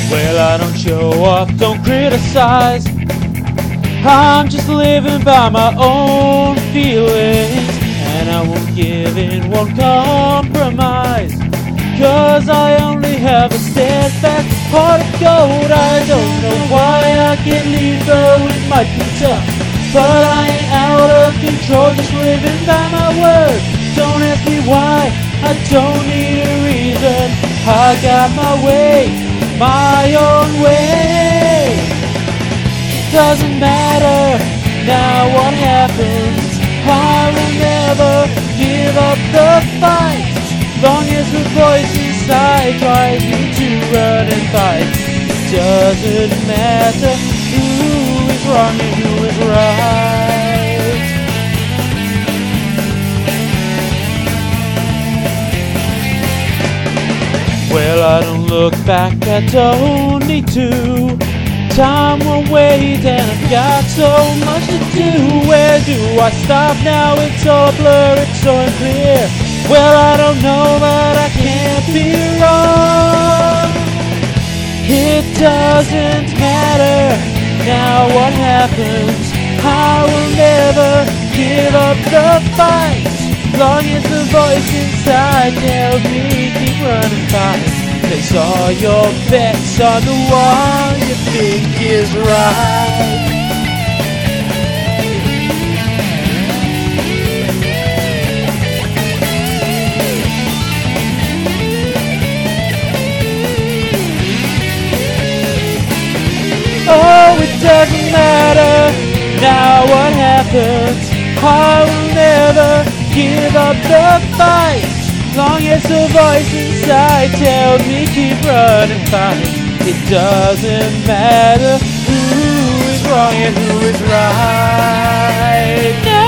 Well, I don't show off, don't criticize. I'm just living by my own feelings, and I won't give in, won't compromise, 'cause I only have a steadfast heart of gold. I don't know why I can't leave, though it might be tough, but I ain't out of control, just living by my word. Don't ask me why, I don't need a reason. I got my way, my own way. Doesn't matter now what happens, I will never give up the fight, long as the voice inside tries me to run and fight. Doesn't matter who is wrong and who is right. Well, I don't look back, I don't need to. Time will wait and I've got so much to do. Where do I stop now? It's all blurred, it's so unclear. Well, I don't know, but I can't be wrong. It doesn't matter now what happens, I will never give up the fight, long as the voice inside tells me keep running fight. Place all your bets on the one you think is right. Oh, it doesn't matter now what happens, I will never give up the fight, long as the voice inside tells me keep running fight. It doesn't matter who is wrong and who is right. No.